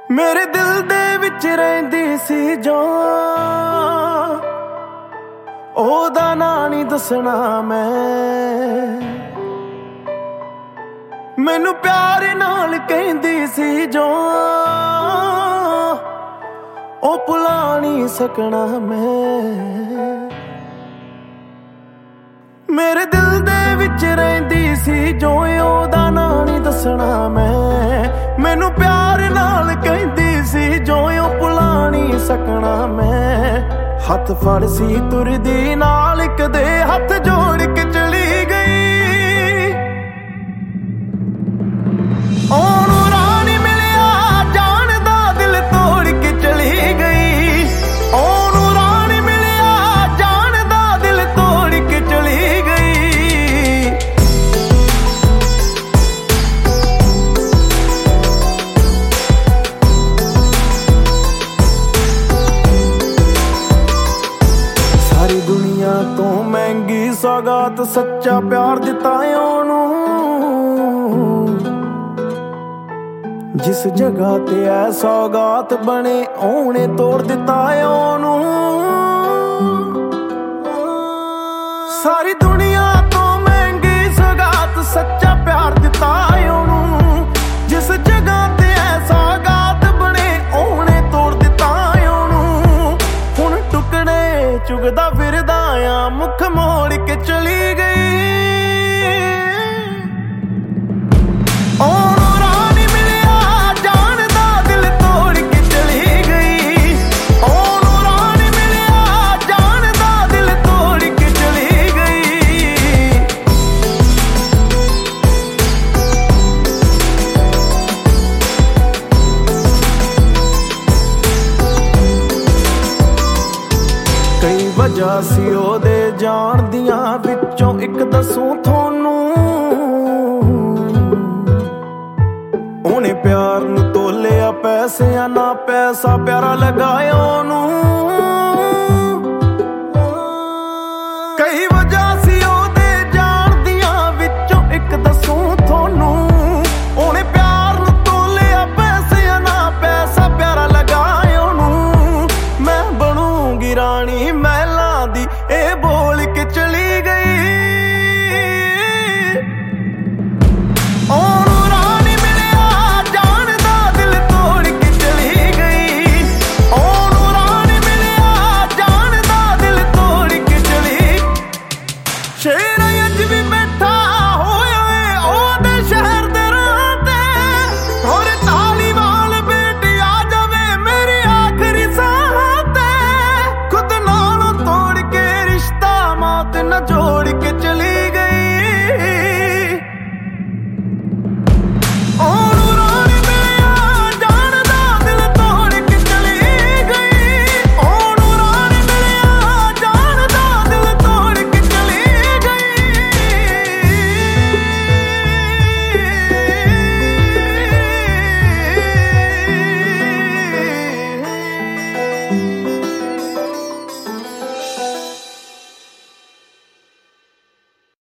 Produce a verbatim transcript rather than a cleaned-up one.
मेरे दिल दे विच रहिंदी सी जो ओदा नां नहीं दसना मैं। मैनू प्यार नाल कहंदी सी जो ओ भुला नहीं सकना मैं। मेरे दिल दे विच रहिंदी सी जो ओदा नां नहीं दसना मैं। मैनू प्यार नाल कहंदी सी जो ओ भुला नहीं सकना मैं। हथ फड़ सी तुरदी नाल कदे हथ जोड़ के चली गई। ओनू राह नहीं मिलिया जान दा दिल तोड़ के चली गई। ओनू राह नहीं मिलिया जान दा दिल तोड़ के चली गई। सारी दुनिया तो महंगी सौगात सच्चा प्यार दिता ओनू। जिस जगह ते ऐ सौगात बने ओने तोड़ दिता ओनू। सारी दुनिया तो महंगी सौगात सच्चा प्यार दिता ओनू। जिस जगह ते ऐ सौगात बने ओने तोड़ दिता ओनू। हुण टुकड़े चुगदा फिरदा आ मुख मोड़ के चली गई। ओनू राह नहीं मिलिया जान दा दिल तोड़ के चली गई। ओनू राह नहीं मिलिया जान दा दिल तोड़ के चली गई। कई वजह सी ओदे जान दियां विचों इक दसूं थोनू। ओने प्यार नू तोलिया पैसियां ना पैसा प्यारा लगाया ओनू। कई वजह सी ओदे जान दियां विचों इक दसूं थोनू। ओने प्यार नू तोलिया पैसियां ना पैसा प्यारा लगाया ओनू। मैं बनूंगी रानी महलां दी ए